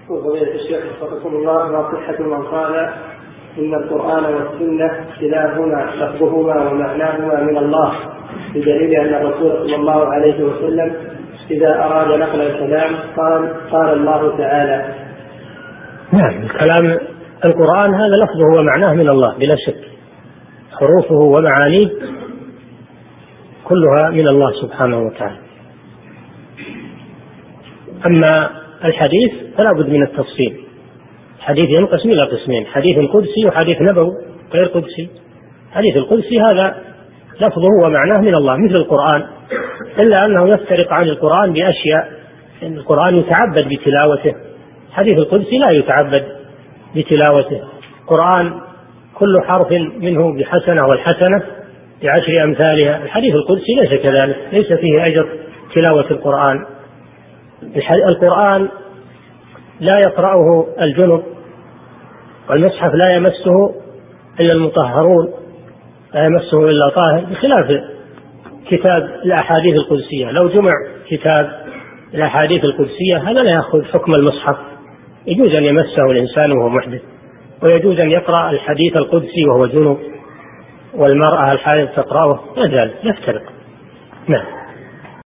فضيلة الشيخ وفقكم الله، ما صحة من قال إن القرآن والسنة كلاهما لفظهما ومعناهما من الله، بدليل أن الرسول صلى الله عليه وسلم إذا أراد نقل الكلام قال الله تعالى. نعم، الكلام القرآن هذا لفظه ومعناه من الله بلا شك، حروفه ومعانيه كلها من الله سبحانه وتعالى. أما الحديث فلا بد من التفصيل، الحديث ينقسم إلى قسمين: حديث قدسي وحديث نبوي غير قدسي. الحديث القدسي هذا لفظه ومعناه من الله مثل القرآن، إلا أنه يفترق عن القرآن بأشياء، إن القرآن يتعبد بتلاوته، الحديث القدسي لا يتعبد بتلاوته. القرآن كل حرف منه بحسنة والحسنة ب10 أمثالها. الحديث القدسي ليس كذلك، ليس فيه أجر تلاوة القرآن. القرآن لا يقرأه الجنب، والمصحف لا يمسه إلا المطهرون، لا يمسه إلا طاهر، بخلاف كتاب الأحاديث القدسية. لو جمع كتاب الأحاديث القدسية هذا لا يأخذ حكم المصحف، يجوز أن يمسه الإنسان وهو محدث، ويجوز أن يقرأ الحديث القدسي وهو جنب، والمرأة الحائض تقرأه، لا زال يفترق. نعم.